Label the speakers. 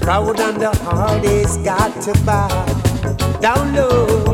Speaker 1: Proud and the heart is got to bow down low.